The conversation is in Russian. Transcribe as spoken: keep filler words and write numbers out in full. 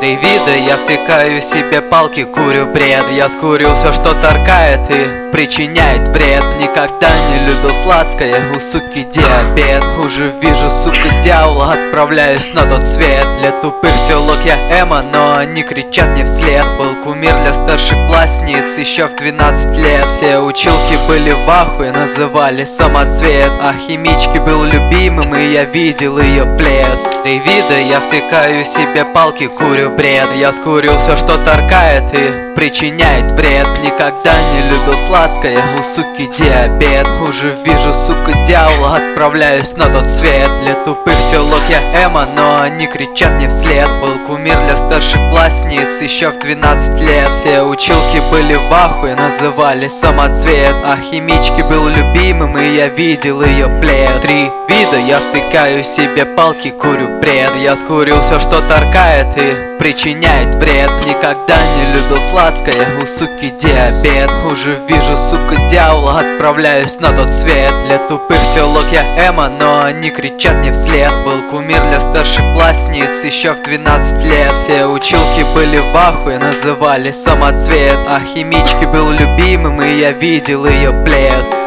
Три вида, я втыкаю себе палки, курю бред. Я скурил все, что торкает и причиняет вред. Никогда не любил сладкое, у суки диабет. Уже вижу, сука, дьявола, отправляюсь на тот свет. Для тупых телок я эмо, но они кричат мне вслед. Был кумир для старшеклассниц еще в двенадцать лет. Все училки были в ахуе, называли самоцвет. А химички был любимым, и я видел ее плед. Три вида, я втыкаю себе палки, курю бред. Я скурил все, что торкает и причиняет вред. Никогда не любил сладкое, у суки диабет. Уже вижу, сука, дьявола, отправляюсь на тот свет. Для тупых телок я эмо, но они кричат мне вслед. Был кумир для старшеклассниц еще в двенадцать лет. Все училки были в ахуе, называли самоцвет. А химички был любимым, и я видел ее плед. Три вида, я втыкаю себе палки, курю бред. Я скурил все, что торкает и причиняет вред. Никогда не любил сладкое, у суки диабет. Уже вижу, сука, дьявола, отправляюсь на тот свет. Для тупых телок я эмо, но они кричат мне вслед. Был кумир для старшеклассниц еще в двенадцать лет. Все училки были в ахуе, называли самоцвет. А химички был любимым, и я видел ее плед.